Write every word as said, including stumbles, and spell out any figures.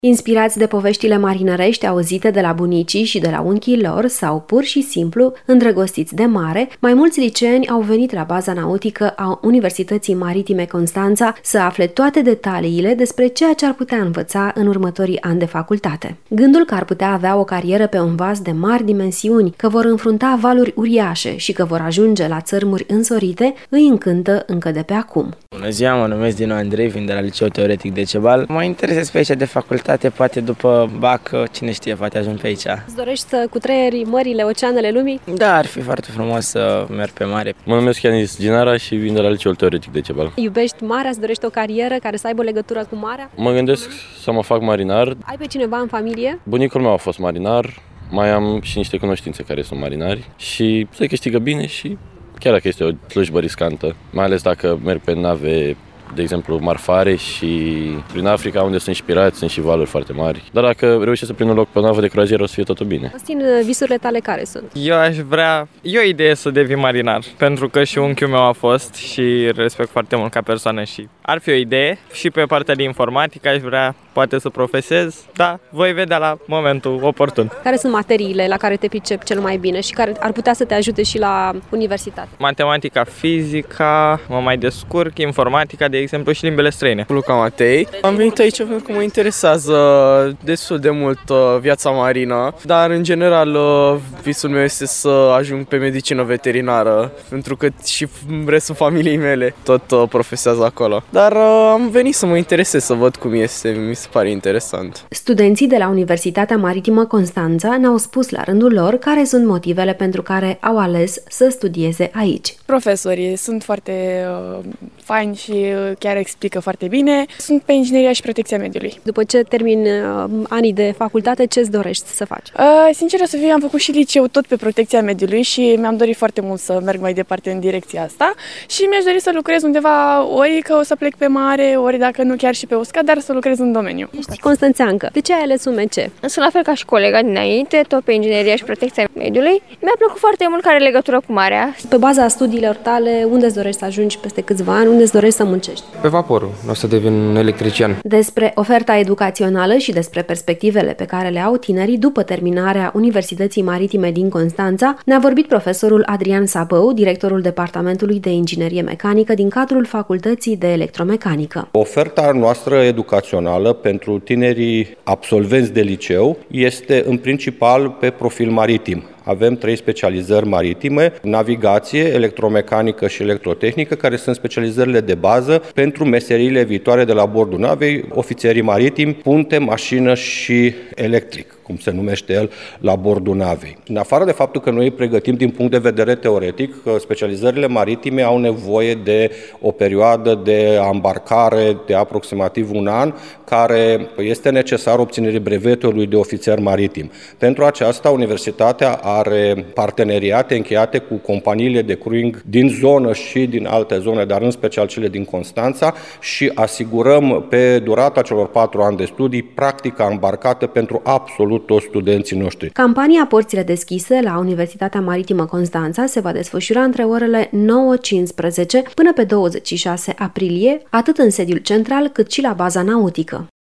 Inspirați de poveștile marinărești auzite de la bunicii și de la unchii lor sau pur și simplu îndrăgostiți de mare, mai mulți liceeni au venit la baza nautică a Universității Maritime Constanța să afle toate detaliile despre ceea ce ar putea învăța în următorii ani de facultate. Gândul că ar putea avea o carieră pe un vas de mari dimensiuni, că vor înfrunta valuri uriașe și că vor ajunge la țărmuri însorite, îi încântă încă de pe acum. Bună ziua, mă numesc Dinu Andrei, vin de la Liceul Teoretic Decebal. Mă interesez pe aici de facultate, poate după bac, cine știe, poate ajung pe aici. Îți dorești să cutreieri mările, oceanele lumii? Da, ar fi foarte frumos să merg pe mare. Mă numesc Ianis Ginara și vin de la Liceul Teoretic Decebal. Iubești marea, îți dorești o carieră care să aibă legătură cu marea? Mă gândesc să mă fac marinar. Ai pe cineva în familie? Bunicul meu a fost marinar, mai am și niște cunoștințe care sunt marinari și se câștigă bine și chiar dacă este o slujbă riscantă, mai ales dacă merg pe nave, de exemplu, marfare și prin Africa, unde sunt și pirați, sunt și valuri foarte mari. Dar dacă reușesc să prind un loc pe o navă de croazieră, o să fie totul bine. Costin, visurile tale care sunt? Eu aș vrea, e o idee să devin marinar, pentru că și unchiul meu a fost și respect foarte mult ca persoană și ar fi o idee. Și pe partea de informatică aș vrea poate să profesez, da, voi vedea la momentul oportun. Care sunt materiile la care te pricepi cel mai bine și care ar putea să te ajute și la universitate? Matematica, fizica, mă mai descurc, informatica, de exemplu, și limbile străine. Luca Matei. Am venit aici pentru că mă interesează destul de mult viața marină, dar în general visul meu este să ajung pe medicină veterinară, pentru că și restul familiei mele tot profesează acolo. Dar am venit să mă interesez, să văd cum este, mi se pare interesant. Studenții de la Universitatea Maritimă Constanța ne-au spus la rândul lor care sunt motivele pentru care au ales să studieze aici. Profesorii sunt foarte uh, faini și uh, chiar explică foarte bine. Sunt pe ingineria și protecția mediului. După ce termin uh, anii de facultate, ce-ți dorești să faci? Uh, sinceră să fiu, am făcut și liceu tot pe protecția mediului și mi-am dorit foarte mult să merg mai departe în direcția asta și mi-aș dori să lucrez undeva, ori că o să plec pe mare, ori dacă nu chiar și pe uscat, dar să lucrez în domeniu. Ești constanțeancă. De ce ai ales U M C? Sunt la fel ca și colega dinainte, tot pe ingineria și protecția mediului. Mi-a plăcut foarte mult că are legătură cu marea. Pe baza studiilor tale, unde îți dorești să ajungi peste câțiva ani, unde îți dorești să muncești? Pe vaporul, o să devin electrician. Despre oferta educațională și despre perspectivele pe care le au tinerii după terminarea Universității Maritime din Constanța, ne-a vorbit profesorul Adrian Sabău, directorul Departamentului de Inginerie Mecanică din cadrul Facultății de Electromecanică. Oferta noastră educațională pentru tinerii absolvenți de liceu este în principal pe profil maritim. Avem trei specializări maritime, navigație, electromecanică și electrotehnică, care sunt specializările de bază pentru meseriile viitoare de la bordul navei, ofițerii maritimi, punte, mașină și electric, cum se numește el, la bordul navei. În afară de faptul că noi îi pregătim din punct de vedere teoretic, specializările maritime au nevoie de o perioadă de ambarcare de aproximativ un an, care este necesar obținerii brevetului de ofițer maritim. Pentru aceasta, universitatea are parteneriate încheiate cu companiile de crewing din zonă și din alte zone, dar în special cele din Constanța, și asigurăm pe durata celor patru ani de studii practica îmbarcată pentru absolut toți studenții noștri. Campania Porțile deschise la Universitatea Maritimă Constanța se va desfășura între orele nouă cincisprezece până pe douăzeci și șase aprilie, atât în sediul central cât și la baza nautică.